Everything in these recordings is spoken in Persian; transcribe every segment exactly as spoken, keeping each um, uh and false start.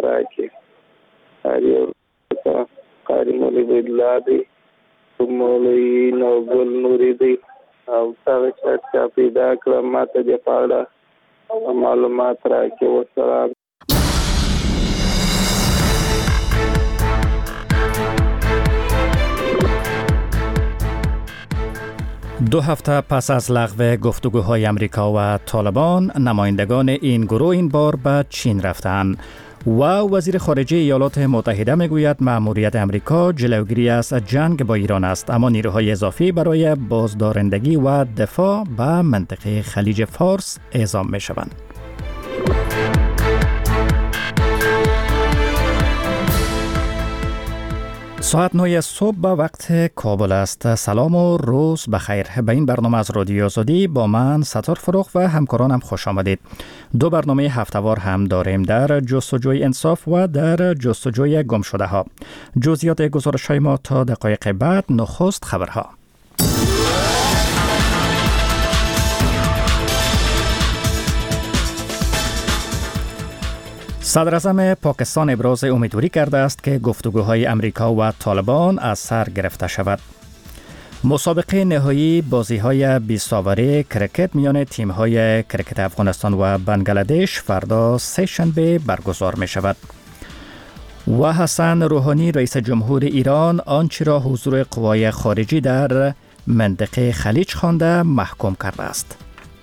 مبارکی هریو قاری مولی بیدلادی مولی نوگل نوریدی او تاوشت که پیدا کرم ما تجفالا معلومات را که و سلام. دو هفته پس از لغو گفتگوهای امریکا و طالبان، نمایندگان این گروه این بار به چین رفتند و وزیر خارجه ایالات متحده میگوید مأموریت امریکا جلوگیری از جنگ با ایران است، اما نیروهای اضافی برای بازدارندگی و دفاع به منطقه خلیج فارس اعزام می شوند. ساعت نه صبح به وقت کابل است. سلام و روز بخیر. به این برنامه از رادیو آزادی با من ستار فروغ و همکارانم خوش آمدید. دو برنامه هفته‌وار هم داریم، در جستجوی انصاف و در جستجوی گم شده ها. جزئیات گزارش‌های ما تا دقایق بعد. نخست خبرها. صدر اعظم پاکستان ابراز امیدواری کرده است که گفتگوهای امریکا و طالبان از سر گرفته شود. مسابقه نهایی بازی‌های بیست اوری کرکت میان تیم‌های کرکت افغانستان و بنگلادش فردا سه شنبه برگزار می شود. و حسن روحانی رئیس جمهور ایران آنچه را حضور قوای خارجی در منطقه خلیج خوانده محکوم کرده است.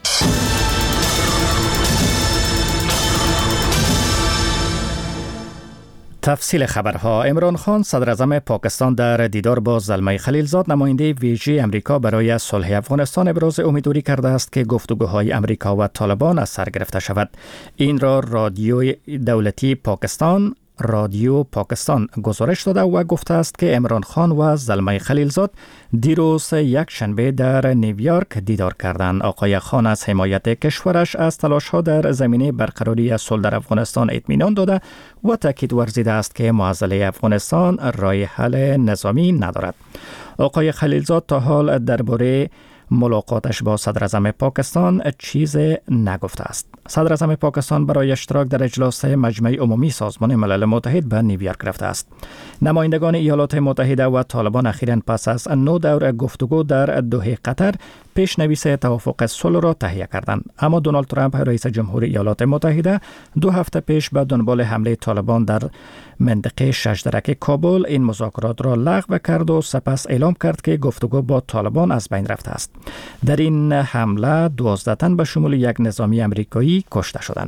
تفصیل خبرها. عمران خان صدر اعظم پاکستان در دیدار با زلمه خلیلزاد نماینده ویژه امریکا برای صلح افغانستان ابراز امیدواری کرده است که گفتگوهای امریکا و طالبان از سر گرفته شود. این را رادیو دولتی پاکستان رادیو پاکستان گزارش داده و گفته است که عمران خان و زلمه خلیلزاد دیروز یک شنبه در نیویورک دیدار کردند. آقای خان از حمایت کشورش از تلاش‌ها در زمینه برقراری صلح در افغانستان اطمینان داده و تاکید ورزیده است که معضله افغانستان راه حل نظامی ندارد. آقای خلیلزاد تا حال درباره ملاقاتش با صدر اعظم پاکستان چیز نگفته است. صدر اعظم پاکستان برای اشتراک در اجلاس مجمع عمومی سازمان ملل متحد به نیویورک رفته است. نمایندگان ایالات متحده و طالبان اخیراً پس از نو دور گفتگو در دوحه قطر پیشنویس توافق صلح را تهیه کردند، اما دونالد ترامپ رئیس جمهور ایالات متحده دو هفته پیش به دنبال حمله طالبان در منطقه ششدرک کابل این مذاکرات را لغو کرد و سپس اعلام کرد که گفتگو با طالبان از بین رفته است. در این حمله دوازده تن به شمول یک نظامی امریکایی کشته شدند.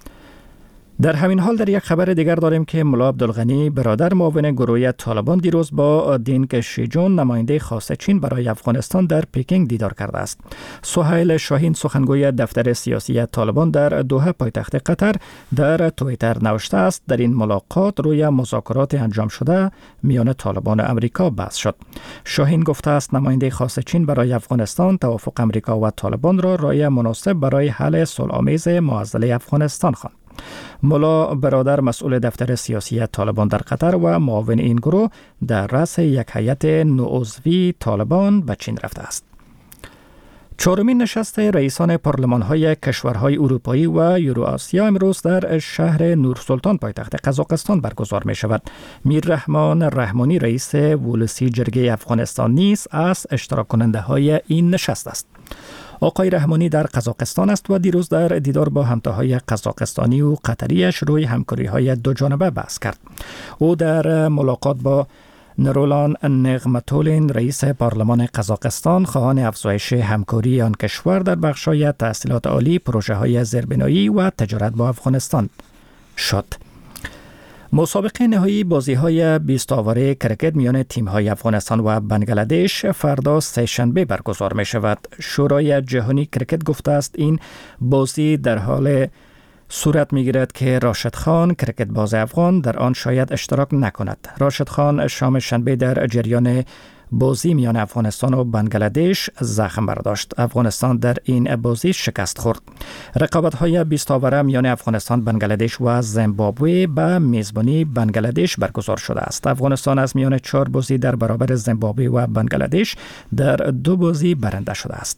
در همین حال در یک خبر دیگر داریم که ملا عبدالغنی برادر معاون گروه طالبان دیروز با دینگ شیجون نماینده خاص چین برای افغانستان در پکینگ دیدار کرده است. سهیل شاهین سخنگوی دفتر سیاسی طالبان در دوحه پایتخت قطر در توییتر نوشته است در این ملاقات روی مذاکرات انجام شده میان طالبان و امریکا بحث شد. شاهین گفته است نماینده خاص چین برای افغانستان توافق امریکا و طالبان را راه مناسب برای حل صلح‌آمیز معضله افغانستان خواند. ملا برادر مسئول دفتر سیاسی طالبان در قطر و معاون این گروه در رأس یک هیئت نوعضوی طالبان به چین رفته است. چهارمین نشست رئیسان پارلمان‌های کشورهای اروپایی و یوروآسیا امروز در شهر نورسلطان پایتخت قزاقستان برگزار می شود. میررحمان رحمانی رئیس ولسی جرگه افغانستان نیز از اشتراک کننده های این نشست است. آقای رحمانی در قزاقستان است و دیروز در دیدار با همتاهای قزاقستانی و قطریش روی همکاری‌های دو جانبه بحث کرد. او در ملاقات با نرولان نغمتولین رئیس پارلمان قزاقستان خواهان افزایش همکاری آن کشور در بخش‌های تحصیلات عالی، پروژه‌های زیربنایی و تجارت با افغانستان شد. مسابقه نهایی بازی‌های بیست اوری کرکت میان تیم‌های افغانستان و بنگلادش فردا سه شنبه برگزار می‌شود. شورای جهانی کرکت گفته است این بازی در حال صورت می‌گیرد که راشد خان کرکت باز افغان در آن شاید اشتراک نکند. راشد خان شام شنبه در جریان بازی میان افغانستان و بنگلادش زخم برداشت. افغانستان در این بازی شکست خورد. رقابت‌های بیست اوره میان افغانستان، بنگلادش و زیمبابوه به میزبانی بنگلادش برگزار شده است. افغانستان از میان چهار بازی در برابر زیمبابوه و بنگلادش در دو بازی برنده شده است.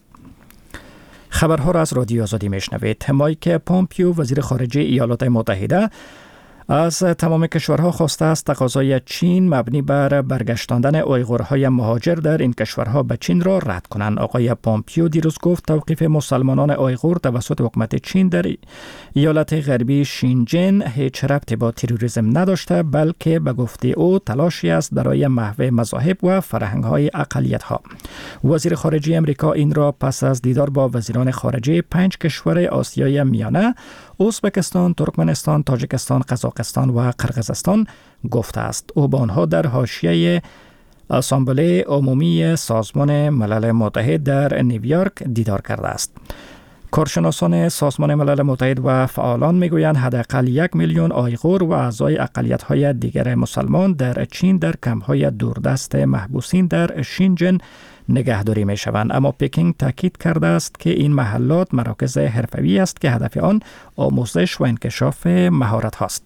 خبرها را از رادیو آزادی میشنوید. مایک پامپیو وزیر خارجه ایالات متحده از تمام کشورها خواسته است تقاضای چین مبنی بر برگشتاندن اویغورهای مهاجر در این کشورها به چین را رد کنند. آقای پومپیو دیروز گفت توقیف مسلمانان اویغور توسط حکومت چین در ایالت غربی شینجن هیچ ربطی با تروریسم نداشته، بلکه به گفته او تلاشی است برای محو مذاهب و فرهنگ‌های اقلیت‌ها. وزیر خارجه امریکا این را پس از دیدار با وزیران خارجه پنج کشور آسیای میانه، ازبکستان، ترکمنستان، تاجیکستان، قزاقستان و قرقیزستان گفته است. او با آنها در حاشیه اسامبله عمومی سازمان ملل متحد در نیویورک دیدار کرده است. کارشناسان سازمان ملل متحد و فعالان میگویند حداقل یک میلیون اویغور و اعضای اقلیت‌های دیگر مسلمان در چین در کمپ‌های دوردست محبوسین در شینجن نگهداری می شوند. اما پکینگ تاکید کرده است که این محلات مراکز حرفه‌ای است که هدف آن آموزش و انکشاف مهارت هاست.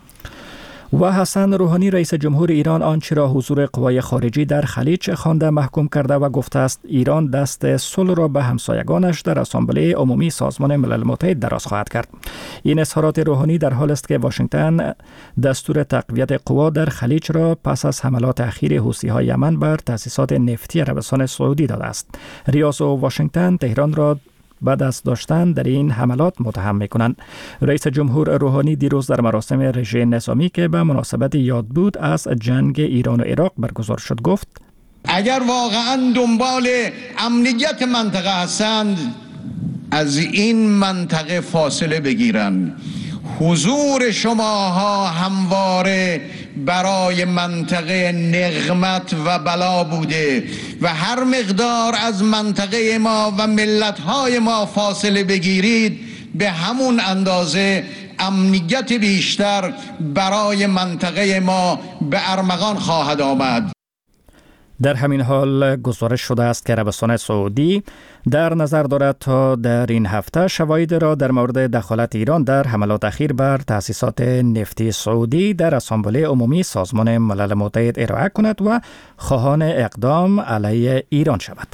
و حسن روحانی رئیس جمهور ایران آنچه را حضور قوای خارجی در خلیج خوانده محکوم کرده و گفته است ایران دست صلح را به همسایگانش در اسامبله عمومی سازمان ملل متحد دراز خواهد کرد. این اظهارات روحانی در حال است که واشنگتن دستور تقویت قوا در خلیج را پس از حملات اخیر حوثی‌های یمن بر تأسیسات نفتی عربستان سعودی داده است. ریاض و واشنگتن تهران را بعد از داشتن در این حملات متهم می‌کنند. رئیس جمهور روحانی دیروز در مراسم رژه نظامی که به مناسبت یاد بود از جنگ ایران و عراق برگزار شد گفت: اگر واقعا دنبال امنیت منطقه هستند از این منطقه فاصله بگیرند. حضور شماها همواره برای منطقه نقمت و بلا بوده و هر مقدار از منطقه ما و ملت‌های ما فاصله بگیرید به همون اندازه امنیت بیشتر برای منطقه ما به ارمغان خواهد آمد. در همین حال گزارش شده است که عربستان سعودی در نظر دارد تا در این هفته شواهد را در مورد دخالت ایران در حملات اخیر بر تأسیسات نفتی سعودی در اسامبله عمومی سازمان ملل متحد ارائه کند و خواهان اقدام علیه ایران شود.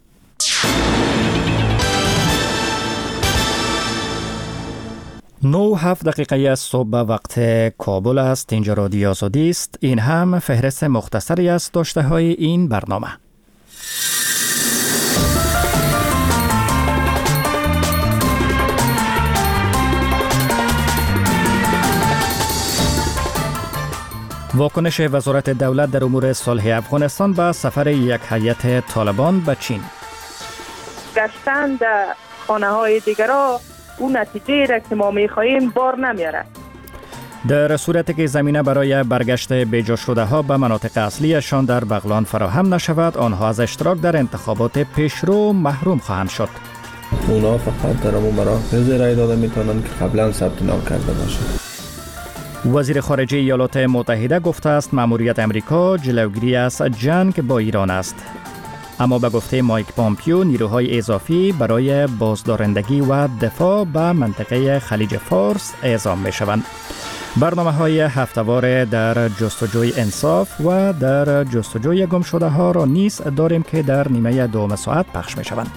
نو هفت دقیقه از صبح وقت کابل است. اینجا رادیو آزادی است. این هم فهرست مختصری از داشته های این برنامه. واکنش وزارت دولت در امور صلح افغانستان به سفر یک هیئت طالبان به چین. گشتن در خانه های دیگرها اون نتیجه را که ما می‌خواهیم بار نمیاره. در صورتی که زمینه برای برگشت بیجا شده ها به مناطق اصلیشان در بغلان فراهم نشود، آنها از اشتراک در انتخابات پیشرو محروم خواهند شد. اونا فقط در اون مراکز رای داده میتونن که قبلا ثبت نام کرده باشند. وزیر خارجه ایالات متحده گفته است مأموریت امریکا جلوگیری از جنگ با ایران است. اما به گفته مایک پومپیو نیروهای اضافی برای بازدارندگی و دفاع به منطقه خلیج فارس اعزام می شوند. برنامه های هفته‌وار در جستجوی انصاف و در جستجوی گم شده ها را نیز داریم که در نیمه دوم ساعت پخش می شوند.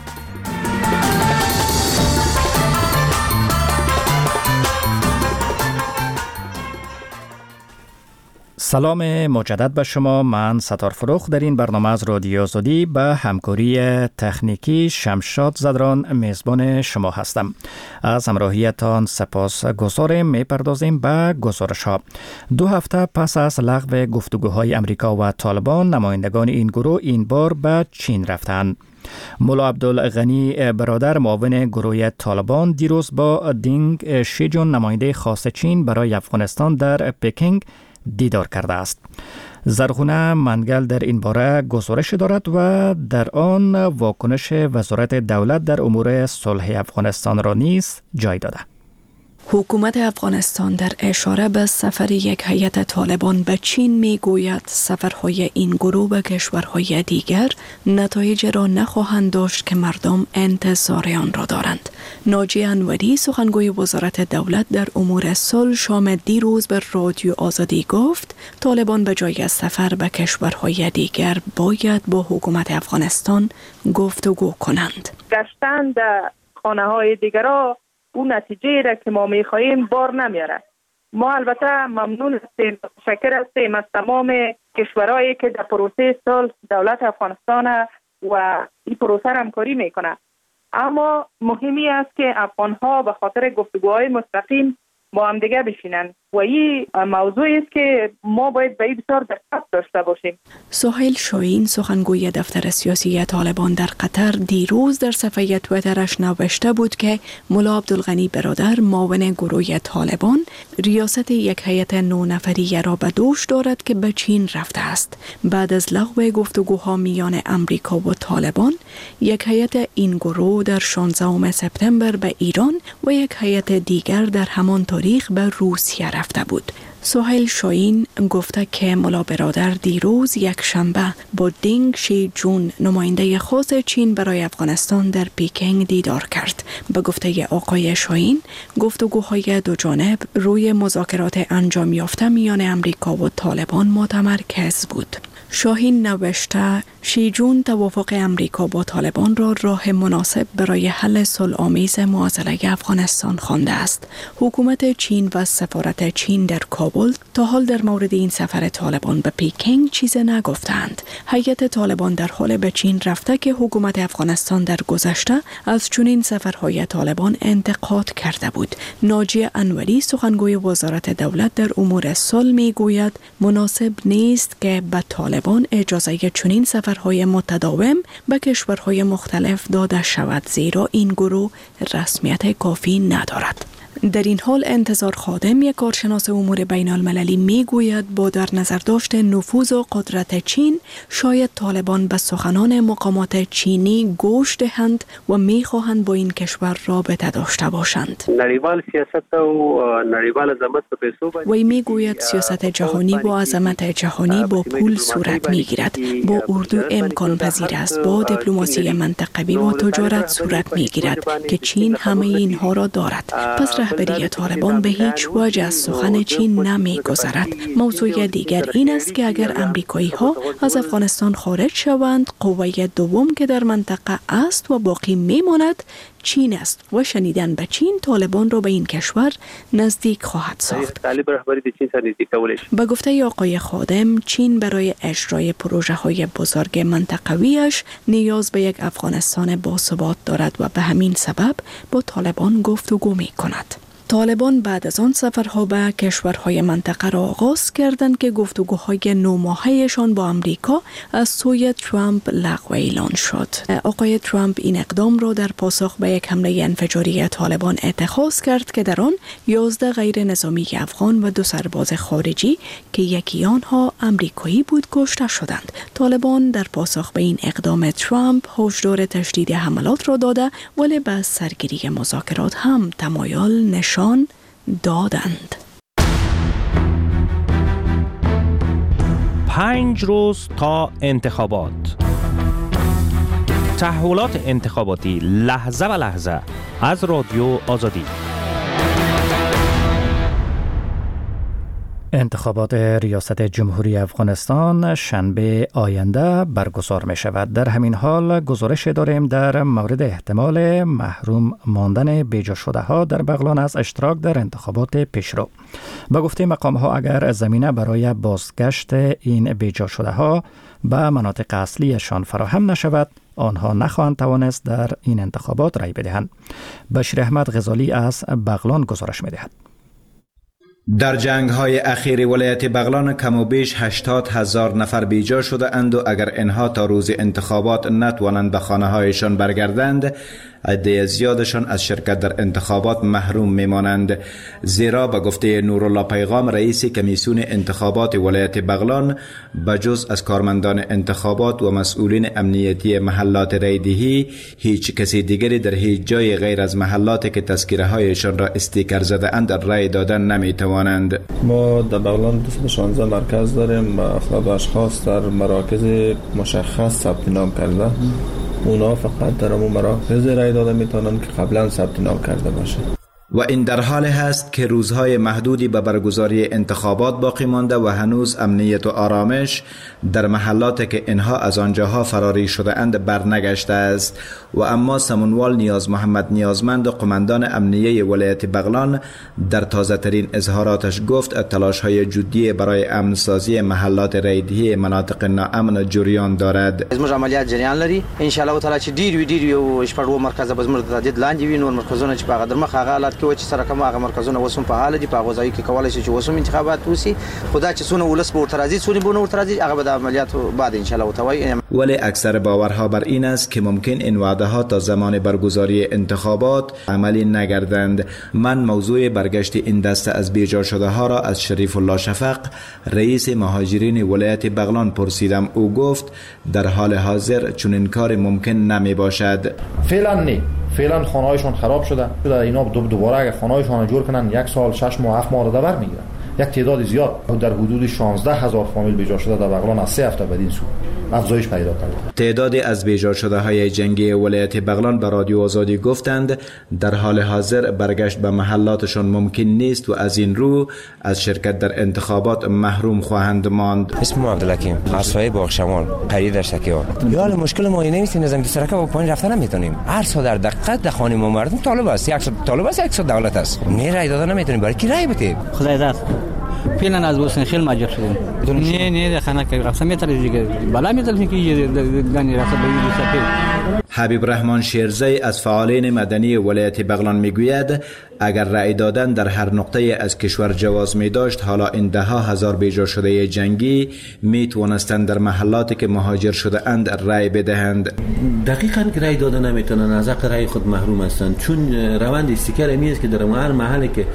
سلام مجدد به شما. من ستار فروخ در این برنامه از رادیو آزادی به همکاری تکنیکی شمشاد زدران میزبان شما هستم. از همراهیتان سپاس گذاریم. میپردازیم به گزارش ها. دو هفته پس از لغو گفتگوهای امریکا و طالبان، نمایندگان این گروه این بار به چین رفتند. مولا عبدالغنی برادر معاون گروه طالبان دیروز با دینگ شیجون نماینده خاص چین برای افغانستان در پکینگ دیدار کرده است. زرغونه منگل در این باره گزارش دارد و در آن واکنش وزارت دولت در امور صلح افغانستان را نیز جای داده. حکومت افغانستان در اشاره به سفر یک هیئت طالبان به چین می گوید سفرهای این گروه به کشورهای دیگر نتایج را نخواهند داشت که مردم انتظار آن را دارند. ناجی انوری سخنگوی وزارت دولت در امور صلح شام دیروز به رادیو آزادی گفت طالبان به جای سفر به کشورهای دیگر باید با حکومت افغانستان گفتگو کنند. گشتن در خانه های دیگرها اون نتیجه را که ما میخواهیم بار نمیاره. ما البته ممنون هستیم، متشکر هستیم از تمام کشورهایی که در پروسه صلح دولت افغانستان و این پروسه همکاری میکنه. اما مهمی است که افغانها به خاطر گفتگوهای مستقیم با هم دیگه بشینن و این موضوعی است که ما باید به این بسیار دقت داشته باشیم. سهیل شاهین سخنگوی دفتر سیاسی طالبان در قطر دیروز در صفحه تویترش نوشته بود که ملا عبدالغنی برادر معاون گروه طالبان ریاست یک هیئت نه نفری را به دوش دارد که به چین رفته است. بعد از لغو گفتگوها میان امریکا و طالبان، یک هیئت این گروه در شانزدهم سپتامبر به ایران و یک هیئت دیگر در همان تاریخ به روسیه رفته بود. سهیل شاهین گفته که ملا برادر دیروز یک شنبه با دینگ شی جون نماینده خاص چین برای افغانستان در پیکنگ دیدار کرد. به گفته آقای شاهین، گفتگوهای دو جانب روی مذاکرات انجام یافته میان امریکا و طالبان متمرکز بود. شاهین نوشته شی جون توافق امریکا با طالبان را راه مناسب برای حل صلح‌آمیز معضله افغانستان خوانده است. حکومت چین و سفارت چین در کابل تا حال در مورد این سفر طالبان به پیکنگ چیز نگفتند. هیئت طالبان در حال به چین رفته که حکومت افغانستان در گذشته از چنین سفرهای طالبان انتقاد کرده بود. ناجیه انوری سخنگوی وزارت دولت در امور صلح میگوید مناسب نیست که به طالبان اجازه چنین سفرهای متداوم به کشورهای مختلف داده شود، زیرا این گروه رسمیت کافی ندارد. در این حال انتظار خادم، یک کارشناس امور بین المللی میگوید با در نظر داشت نفوذ و قدرت چین، شاید طالبان به سخنان مقامات چینی گوش دهند و میخواهند با این کشور رابطه داشته باشند. نړیوال سیاست او نړیوال عظمت په پیسو باندې وی میگوید سیاست جهانی با عظمت جهانی با پول صورت میگیرد. با اردو امکان پذیر است با دیپلماسی منطقوی و تجارت صورت میگیرد که چین همه اینها را دارد. پس رهبری طالبان به هیچ وجه از سخن چین نمی‌گذرد. موضوع دیگر این است که اگر امریکایی ها از افغانستان خارج شوند، قوه دوم که در منطقه است و باقی میماند چین است و شنیدن به چین طالبان را به این کشور نزدیک خواهد ساخت. به گفته آقای خادم، چین برای اجرای پروژه های بزرگ منطقویش نیاز به یک افغانستان باثبات دارد و به همین سبب با طالبان گفتگو می کند. طالبان بعد از آن سفرها به کشورهای منطقه را آغاز کردند که گفتگوهای نو ماهه‌شان با امریکا از سوی ترامپ لغو اعلان شد. آقای ترامپ این اقدام را در پاسخ به یک حمله انفجاری طالبان اتخاذ کرد که در آن یازده غیر نظامی افغان و دو سرباز خارجی که یکی آنها امریکایی بود کشته شدند. طالبان در پاسخ به این اقدام ترامپ هشدار تشدید حملات را داده، ولی به سرگیری مذاکرات هم تمایل نشان دادند. پنج روز تا انتخابات. تحولات انتخاباتی لحظه و لحظه از رادیو آزادی. انتخابات ریاست جمهوری افغانستان شنبه آینده برگزار می شود. در همین حال گزارش داریم در مورد احتمال محروم ماندن بیجا شده ها در بغلان از اشتراک در انتخابات پیشرو. با گفته مقام ها اگر زمینه برای بازگشت این بیجا شده ها به مناطق اصلیشان فراهم نشود، آنها نخواهند توانست در این انتخابات رای بدهند. بشیر احمد غزالی از بغلان گزارش می دهد. در جنگ های اخیر ولایت بغلان کم و بیش هشتاد هزار نفر بیجا شده اند و اگر اینها تا روز انتخابات نتوانند به خانه هایشان برگردند، عده زیادشان از شرکت در انتخابات محروم میمانند. زیرا به گفته نورالله پیغام رئیس کمیسیون انتخابات ولایت بغلان، بجز از کارمندان انتخابات و مسئولین امنیتی محلات رایدهی، هیچ کسی دیگری در هیچ جای غیر از محلاتی که تذکره هایشان را استیکر زده اند رای دادن نمیتوانند. ما در بغلان دویست و شانزده مرکز داریم و افراد و اشخاص در مراکز مشخص ثبت نام کرده. اونا فقط در اون مراکز رای داده میتونن که قبلا ثبت نام کرده باشه. و این در حال است که روزهای محدودی به برگزاری انتخابات باقی مانده و هنوز امنیت و آرامش در محلات که اینها از آنجاها فراری شده اند برنگشته است. و اما سمنوال نیاز محمد نیازمند قماندان امنیه ولایت بغلان در تازه ترین اظهاراتش گفت تلاش های جدی برای امن سازی محلات رایدهی مناطق ناامن جریان دارد. زموږ عملیات جریان لري ان شاء الله تعالی چې ډیر وی ډیر یو شپږو مرکزه به زموږ د تهدید لاندې وي. نور مرکزونه چې په هغه درمخ هغه حالات کې و چې سره کوم هغه مرکزونه وسوم په حال دي په هغه ځای کې کولای شي چې وسوم انتخابات وسی. خدا چې سونه ولس به ورترازي سونه به ورترازي هغه به د عملیات بعد ان شاء الله تعالی. ولی اکثر باورها بر این است که ممکن این وعده ها تا زمان برگزاری انتخابات عملی نگردند. من موضوع برگشت این دسته از بیجا شده ها را از شریف الله شفق رئیس مهاجرین ولایت بغلان پرسیدم. او گفت در حال حاضر چنین کار ممکن نمی باشد. فعلا نه، فعلا خانه‌هایشان خراب شده. اینا دوباره اگه خانه‌هایشان جور کنن یک سال شش ماه هفت ماه رو بر میگیرن. یک تعداد زیاد در حدود شانزده هزار فامیل بیجا شده در بغلان از سه هفته بدین سو افزایش پیدا کرده. تعدادی از بیجا شده های جنگی ولایت بغلان به رادیو آزادی گفتند در حال حاضر برگشت به محلاتشان ممکن نیست و از این رو از شرکت در انتخابات محروم خواهند ماند. اسمم عبدالحکیم، خاصای باغ شمال، قریب در شکیار. یال مشکل ما اینه نیست، نظام سرکه با پایین رفتن نمیتونیم. هر سال در دقت در خانه ما مردم طالب است، یک طالب است، یک دولت است. نه رای دادن نمیتونیم، برای کی رای بدیم؟ خدای داد. فعلا از بوسن خیلی ماجر شدیم. نه نه خانه که رفتم میتونه دیگه بالا میتونه که یه دنی رفت به این سفید. حبیب رحمان شیرزی از فعالین مدنی ولایت بغلان میگوید اگر رأی دادن در هر نقطه از کشور جواز می داشت حالا این ده ها هزار بیجا شده جنگی می توانستند در محلاتی که مهاجر شده اند رأی بدهند. دقیقاً که رأی دادن نمیتونن، از حق رأی خود محروم هستند، چون روند استیکر امی است که در هر محلی که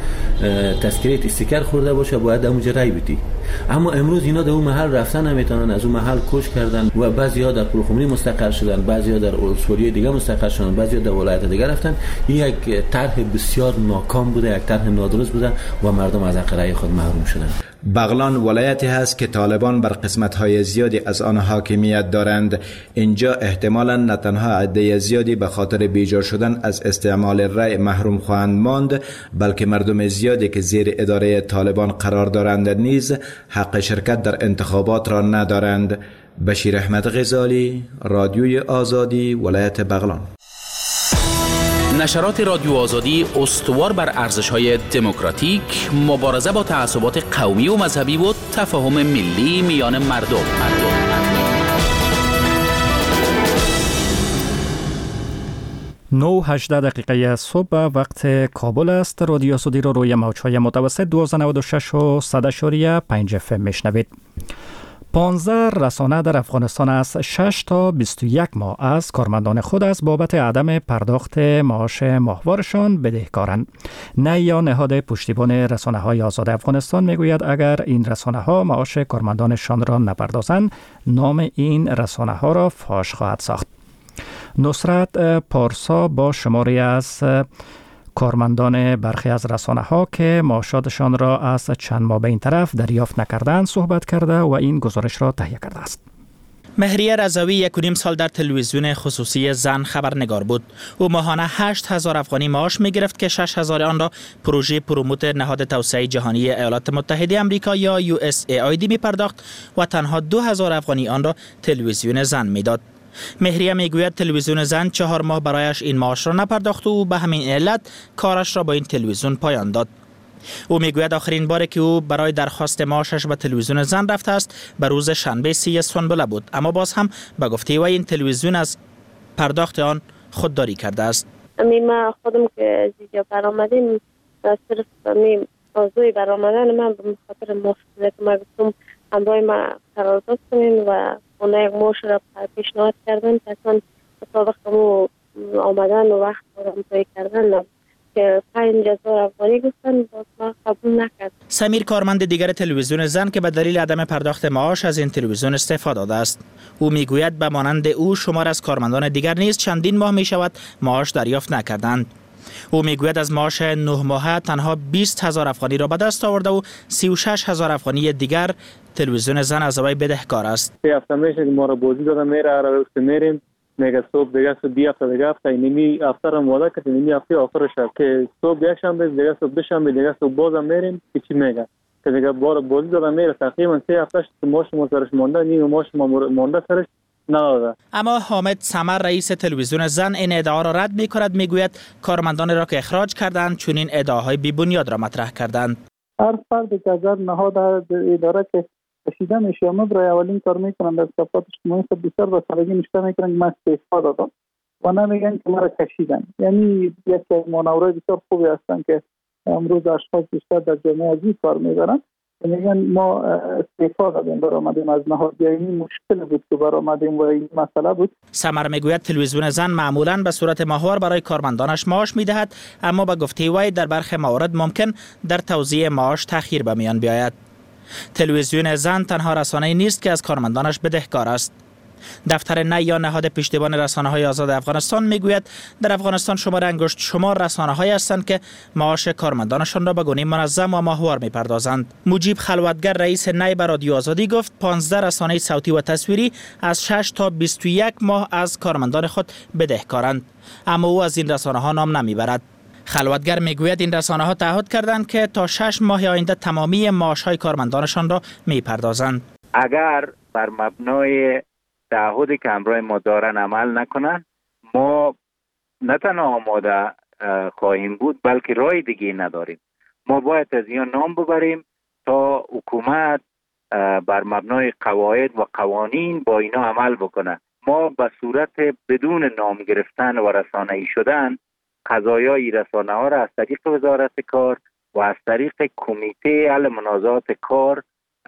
تذکره استیکر خورده باشه باید اونجا رأی بدی. اما امروز اینا در اون محل رفتن نمیتونن، از اون محل کوچ کردن و بعضی‌ها در پلخمری مستقر شدن، بعضی‌ها در اولسوری دیگه مستقر شدن، بعضی‌ها در ولایت دیگه رفتن. این یک طرح بسیار ناکام بوده، یک طرح نادرست بوده و مردم از حق رأی خود محروم شدند. بغلان ولایتی هست که طالبان بر قسمت‌های زیادی از آن حاکمیت دارند. اینجا احتمالاً نه تنها عده زیادی به خاطر بیجا شدن از استعمال رأی محروم خواهند ماند، بلکه مردم زیادی که زیر اداره طالبان قرار دارند نیز حق شرکت در انتخابات را ندارند. بشیر احمد غزالی، رادیوی آزادی، ولایت بغلان. نشرات رادیو آزادی استوار بر ارزش‌های دموکراتیک، مبارزه با تعصبات قومی و مذهبی و تفاهم ملی میان مردم. نه و هجده دقیقه صبح وقت کابل است. رادیو آزادی رو روی موج‌های متوسط دویست و نود و شش و صد اشاریه پنج اف ام میشنوید. پانزده رسانه در افغانستان از شش تا بیست و یک ماه از کارمندان خود از بابت عدم پرداخت معاش ماهوارشان بدهکارند. نه یا نهاد پشتیبان رسانه های آزاد افغانستان میگوید اگر این رسانه ها معاش کارمندانشان را نپردازند نام این رسانه ها را فاش خواهد ساخت. نصرت پارسا با شماری از کارمندان برخی از رسانه ها که معاشاتشان را از چند ماه به این طرف دریافت نکردند صحبت کرده و این گزارش را تهیه کرده است. مهریه رضوی یک و نیم سال در تلویزیون خصوصی زن خبرنگار بود. او ماهانه هشت هزار افغانی معاش می گرفت که شش هزار آن را پروژه پروموت نهاد توسعه جهانی ایالات متحده آمریکا یا یو اس ای آی دی می پرداخت و تنها دو هزار افغانی آن را تلویزیون زن می داد. مهریه میگوید تلویزیون زن چهار ماه برایش این معاش را نپرداخت و به همین علت کارش را با این تلویزیون پایان داد. او میگوید آخرین باری که او برای درخواست معاشش به تلویزیون زن رفته است به روز شنبه سی سنبله بود، اما باز هم به گفته و این تلویزیون از پرداخت آن خودداری کرده است. امی ما خودم که از اینجا برآمدیم صرف امی موضوع برآمدن من به خاطر مشکلی که ما گفتم همراه ما قرارداد کنین و اونا یک معاش را پیشنهاد کردن که اصلا مطابق مو آمدن و وقت را امضا کردن که پنج هزار افغانی گفتن باز ما قبول نکرد. سمیر کارمند دیگر تلویزیون زن که به دلیل عدم پرداخت معاش از این تلویزیون استعفا داده است. او میگوید به مانند او شمار از کارمندان دیگر نیز چندین ماه می شود معاش دریافت نکردند. او میگوید از معاش نه ماهه تنها بیست هزار افغانی را به دست آورده و سی و شش هزار افغانی دیگر تلویزیون زن از وی بدهکار است. سه هفته میشه که ما را بازی دادن، میره هر وقت میریم میگه صبح دیگه صبح دی هفته دیگه هفته اینمی هفته رو مواده کرد اینمی هفته آخرش که صبح یک شنبه دیگه صبح دو شنبه دیگه صبح بازم میریم که چی میگه که دیگه بار بازی دادن میره تقریبا سه هفتهش ماش ما سرش مونده نیم ماش ما مونده سرش نداده. اما حامد سمر رئیس تلویزیون زن این ادعا را رد می‌کند، میگوید کارمندان را که اخراج کردند چون این ادعاهای بی بنیاد را مطرح کردند. هر فردی که از نهاد اداره که کشیده میشه یا برای اولین کار میکنن در صفات اجتماعی خود بسیار با سادگی نشته میکنن که من استعفا دادم و نمیگن که مرا کشیدن. یعنی یکی از مانورهای بسیار خوبی هستن که امروز اشخاص بیشتر در جامعه از این کار میبرن، میگن ما استعفا دادیم برآمدیم از نهاد. یعنی مشکل بود که برآمدیم و این مسئله بود. سمر میگوید تلویزیون زن معمولا به صورت ماهوار برای کارمندانش معاش میدهد، اما به گفته وی در برخی موارد ممکن در توزیع معاش تأخیر به میان بیاید. تلویزیون زن تنها رسانه‌ای نیست که از کارمندانش بدهکار است. دفتر نی یا نهاد پشتیبان رسانه‌های آزاد افغانستان میگوید در افغانستان شمار انگشت شمار رسانه‌هایی هستند که معاش کارمندانشان را به گونه منظم و ماهوار می‌پردازند. مجیب خلوتگر رئیس نی به رادیو آزادی گفت پانزده رسانه صوتی و تصویری از شش تا بیست و یک ماه از کارمندان خود بدهکارند، اما او از این رسانه‌ها نام نمیبرد. خلوتگر میگوید این رسانه ها تعهد کردند که تا شش ماه آینده تمامی معاش های کارمندانشان را میپردازند. اگر بر مبنای تعهدی که همراه ما دارن عمل نکنن، ما نه تنها آماده خواهیم بود بلکه راه دیگه نداریم. ما باید از این نام ببریم تا حکومت بر مبنای قواعد و قوانین با اینا عمل بکنه. ما به صورت بدون نام گرفتن و رسانه‌ای شدن قضایای رسانه ها را از طریق وزارت کار و از طریق کمیته حل منازعات کار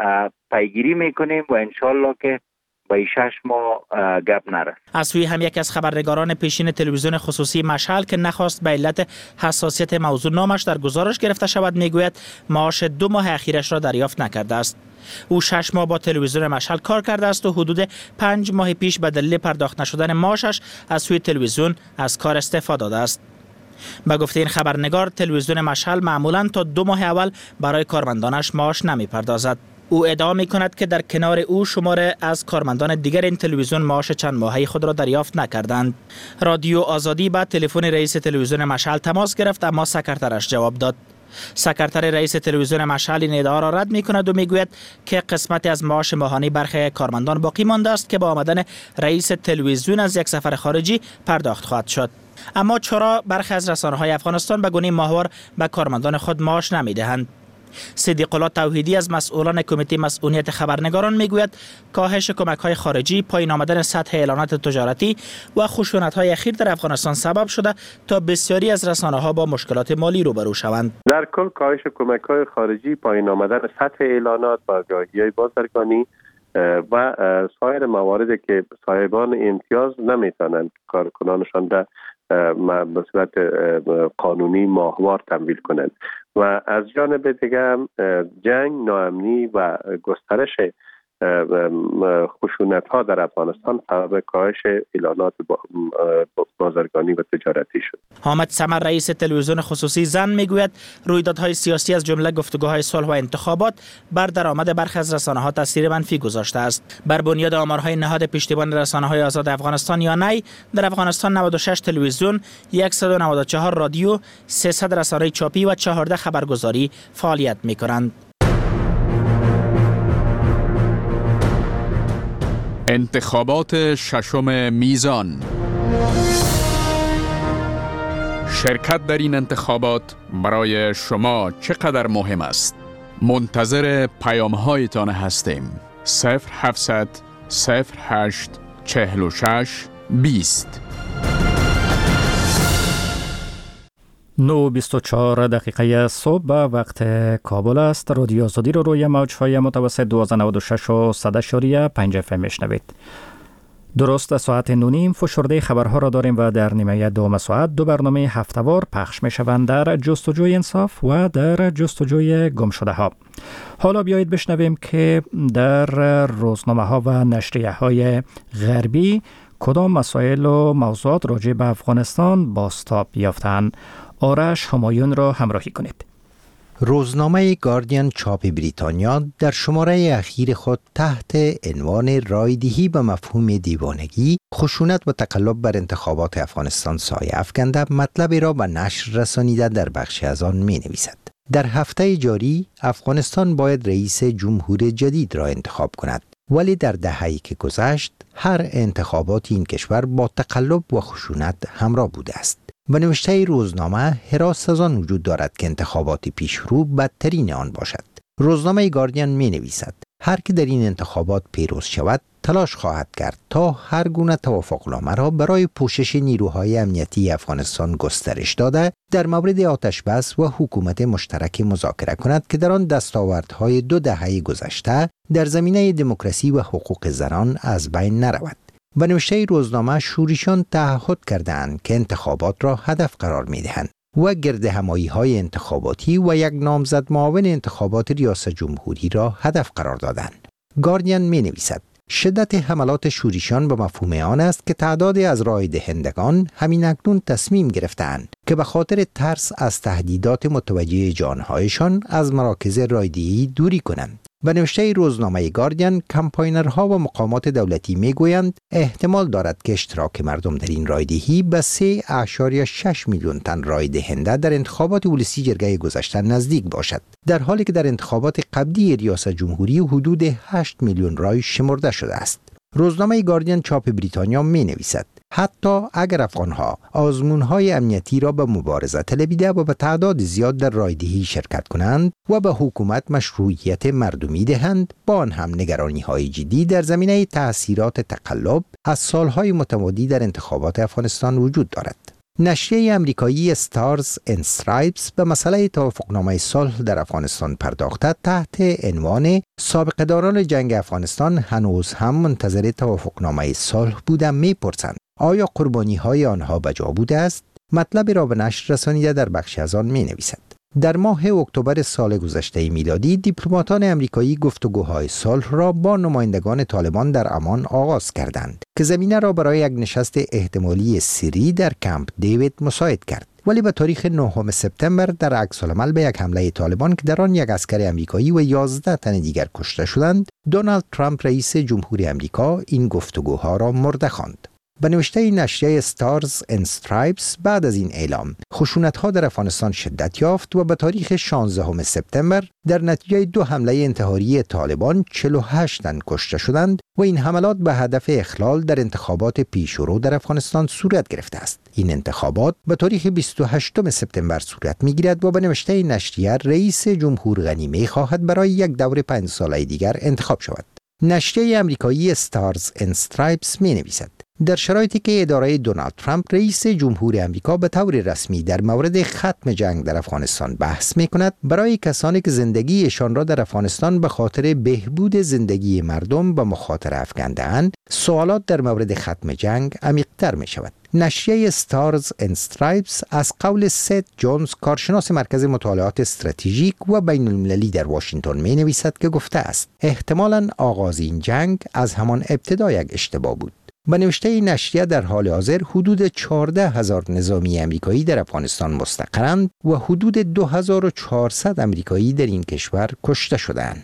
پیگیری میکنیم و انشالله که با شش ماه گپ نره. از سوی هم یک از خبرنگاران پیشین تلویزیون خصوصی مشعل که نخواست به علت حساسیت موضوع نامش در گزارش گرفته شود میگوید معاش دو ماه اخیرش را دریافت نکرده است. او شش ماه با تلویزیون مشعل کار کرده است و حدود پنج ماه پیش به دلیل پرداخت نشدن معاشش از سوی تلویزیون از کار استعفا داده است. به گفته این خبرنگار تلویزیون مشعل معمولاً تا دو ماه اول برای کارمندانش معاش نمی پردازد. او ادعا می کند که در کنار او شماره از کارمندان دیگر این تلویزیون معاش چند ماهه خود را دریافت نکردند. رادیو آزادی با تلفن رئیس تلویزیون مشعل تماس گرفت اما سکرترش جواب داد. سکرتر رئیس تلویزیون مشعل این ادعا را رد می کند و می گوید که قسمتی از معاش ماهانه برخی کارمندان باقی مانده است که با آمدن رئیس تلویزیون از یک سفر خارجی پرداخت خواهد شد. اما چرا برخی از رسانه‌های افغانستان به گونه ماهوار به کارمندان خود معاش نمی‌دهند؟ صدیق الله توحیدی از مسئولان کمیته مسئولیت خبرنگاران میگوید کاهش کمک‌های خارجی، پایین آمدن سطح اعلانات تجارتی و خشونت‌های اخیر در افغانستان سبب شده تا بسیاری از رسانه‌ها با مشکلات مالی روبرو شوند. در کل کاهش کمک‌های خارجی، پایین آمدن سطح اعلانات، بازاریابی‌های بازرگانی و سایر مواردی که صاحبان امتیاز نمیتونند کارکنانشان را به صورت قانونی ماهوار تمویل کنند و از جانب دیگر جنگ، ناامنی و گسترش خشونت ها در افغانستان سبب کاهش اعلانات بازرگانی و تجارتی شد. حامد سمر رئیس تلویزیون خصوصی زن میگوید رویدادهای سیاسی از جمله گفتگوهای صلح و انتخابات بر درآمد برخی از رسانه‌ها تاثیر منفی گذاشته است. بر بنیاد آمارهای نهاد پشتیبان رسانه‌های آزاد افغانستان یا نی، در افغانستان نود و شش تلویزیون، صد و نود و چهار رادیو، سیصد رسانه چاپی و چهارده خبرگزاری فعالیت می‌کنند. انتخابات ششم میزان. شرکت در این انتخابات برای شما چقدر مهم است؟ منتظر پیام هایتان هستیم. صفر هفتصد صفر هشت چهل و شش بیست. نو بیست و چهار دقیقه صبح به وقت کابل است. رادیو آزادی رو روی موج‌های متوسط دویست و نود و شش و صد اشاریه پنج اف ام میشنوید. درست ساعت نونیم فشرده خبرها را داریم و در نیمه دوم ساعت دو برنامه هفته‌وار پخش میشوند در جستجوی انصاف و در جستجوی گمشده ها. حالا بیایید بشنویم که در روزنامه ها و نشریه های غربی کدام مسائل و موضوعات راجع به افغانستان بازتاب یافتند. آرش همایون را همراهی کنید. روزنامه گاردین چاپ بریتانیا در شماره اخیر خود تحت عنوان رایدهی به مفهوم دیوانگی، خشونت و تقلب بر انتخابات افغانستان سایه افکنده مطلبی را به نشر رسانیده در بخشی از آن می نویسد. در هفته جاری افغانستان باید رئیس جمهور جدید را انتخاب کند، ولی در دهه‌ای که گذشت هر انتخابات این کشور با تقلب و خشونت همراه بوده است. به نوشته روزنامه حراس از آن وجود دارد که انتخابات پیشرو بدترین آن باشد. روزنامه گاردین می نویسد هر که در این انتخابات پیروز شود تلاش خواهد کرد تا هر گونه توافقنامه را برای پوشش نیروهای امنیتی افغانستان گسترش داده در مورد آتش بس و حکومت مشترک مذاکره کند که در آن دستاوردهای دو دهه گذشته در زمینه دموکراسی و حقوق زنان از بین نرود. به نوشته روزنامه شوریشان تعهد کردند که انتخابات را هدف قرار می دهند و گرد همایی های انتخاباتی و یک نامزد معاون انتخابات ریاست جمهوری را هدف قرار دادند. گاردین می نویسد شدت حملات شوریشان به مفهوم آن است که تعدادی از رای دهندگان همین اکنون تصمیم گرفتند که به خاطر ترس از تهدیدات متوجه جانهایشان از مراکز رایدهی دوری کنند. به نوشته روزنامه گاردین کمپاینرها و مقامات دولتی میگویند احتمال دارد که اشتراک مردم در این رایدهی به سه اعشاریه شش میلیون تن رای دهنده در انتخابات ولسی جرگه گذشته نزدیک باشد، در حالی که در انتخابات قبلی ریاست جمهوری حدود هشت میلیون رای شمرده شده است. روزنامه گاردین چاپ بریتانیا می نویسد حتی اگر افغانها آزمونهای امنیتی را به مبارزه طلبیده و به تعداد زیاد در رایدهی شرکت کنند و به حکومت مشروعیت مردمی دهند، با آن هم نگرانی‌های جدی در زمینه تأثیرات تقلب از سالهای متمادی در انتخابات افغانستان وجود دارد. نشریه امریکایی استارز اند استرایپس به مسئله توافقنامه صلح در افغانستان پرداخته تحت عنوان سابقه‌داران جنگ افغانستان هنوز هم منتظر توافقنامه صلح بودند می‌پرسند آیا قربانی‌های آنها بجا بوده است؟ مطلبی را به نشر رسانیده در بخشی از آن می‌نویسد. در ماه اکتبر سال گذشته میلادی دیپلماتان امریکایی گفتگوهای صلح را با نمایندگان طالبان در عمان آغاز کردند که زمینه را برای یک نشست احتمالی سری در کمپ دیوید مساعد کرد. ولی به تاریخ نهم سپتامبر در عکس‌العمل به یک حمله طالبان که در آن یک عسکر امریکایی و یازده تن دیگر کشته شدند، دونالد ترامپ رئیس جمهوری امریکا این گفتگوها را مرده خواند. به نوشته نشریه استارز اند استرایپس بعد از این اعلام خشونت‌ها در افغانستان شدت یافت و به تاریخ شانزدهم سپتامبر در نتیجه دو حمله انتحاری طالبان چهل و هشت تن کشته شدند و این حملات به هدف اخلال در انتخابات پیشرو در افغانستان صورت گرفته است. این انتخابات به تاریخ بیست و هشتم سپتامبر صورت می‌گیرد و به نوشته نشریه رئیس جمهور غنی می‌خواهد برای یک دور پنج ساله دیگر انتخاب شود. نشریه امریکایی استارز اند استرایپس می‌نویسد در شرایطی که اداره دونالد ترامپ رئیس جمهور امریکا به طور رسمی در مورد ختم جنگ در افغانستان بحث می‌کند، برای کسانی که زندگیشان را در افغانستان به خاطر بهبود زندگی مردم به مخاطره افکنده‌اند، سوالات در مورد ختم جنگ عمیق‌تر می‌شود. نشریه استارز اند استرایپس از قول سید جونز کارشناس مرکز مطالعات استراتژیک و بین المللی در واشنگتن می نویسد که گفته است احتمالاً آغاز این جنگ از همان ابتدا یک اشتباه بود. به نوشته نشریه در حال حاضر حدود چهارده هزار نظامی امریکایی در افغانستان مستقرند و حدود دو هزار و چهارصد امریکایی در این کشور کشته شدند.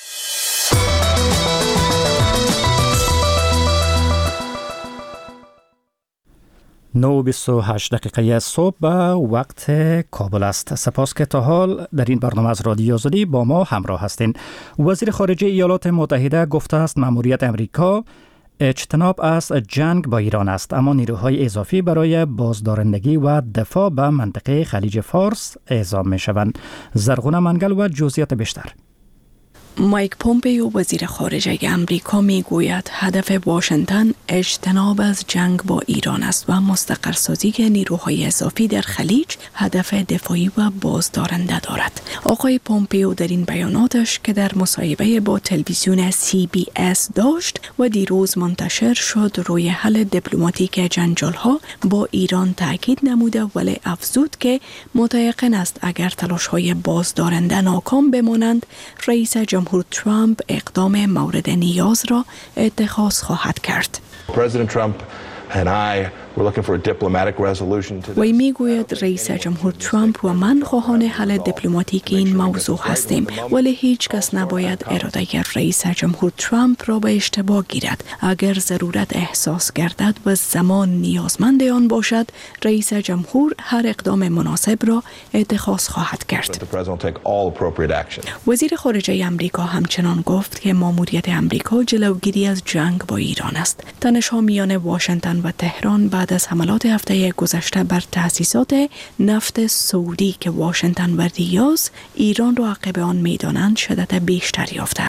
نه و بیست و هشت دقیقه صبح به وقت کابل است. سپاس که تا حال در این برنامه از رادیو آزادی با ما همراه هستین. وزیر خارجه ایالات متحده گفته است مأموریت امریکا اجتناب از جنگ با ایران است، اما نیروهای اضافی برای بازدارندگی و دفاع به منطقه خلیج فارس اعزام می شوند. زرغونه منگل و جزئیات بیشتر. مایک پومپیو وزیر خارجه امریکا می گوید هدف واشنگتن اجتناب از جنگ با ایران است و مستقرسازی نیروهای اضافی در خلیج هدف دفاعی و بازدارنده دارد. آقای پومپیو در این بیاناتش که در مصاحبه با تلویزیون سی بی اس داشت و دیروز منتشر شد روی حل دیپلماتیک جنجال‌ها با ایران تاکید نموده، ولی افزود که متیقن است اگر تلاش‌های بازدارنده ناکام بمانند رئیس جمهور ترامپ اقدام مورد نیاز را اتخاذ خواهد کرد. President Trump and I وی میگوید رئیس جمهور ترامپ و من خواهان حل دیپلماتیکی این موضوع هستیم، ولی هیچ کس نباید اراده رئیس جمهور ترامپ را به اشتباه گیرد. اگر ضرورت احساس گردد و زمان نیازمند آن باشد، رئیس جمهور هر اقدام مناسب را اتخاذ خواهد کرد. وزیر خارجه امریکا همچنان گفت که ماموریت امریکا جلوگیری از جنگ با ایران است. تنش‌ها میان واشنگتن و تهران بعد از حملات هفته گذشته بر تأسیسات نفت سعودی که واشنگتن و ریاض ایران را عقب آن می‌دانند شدت بیشتر یافته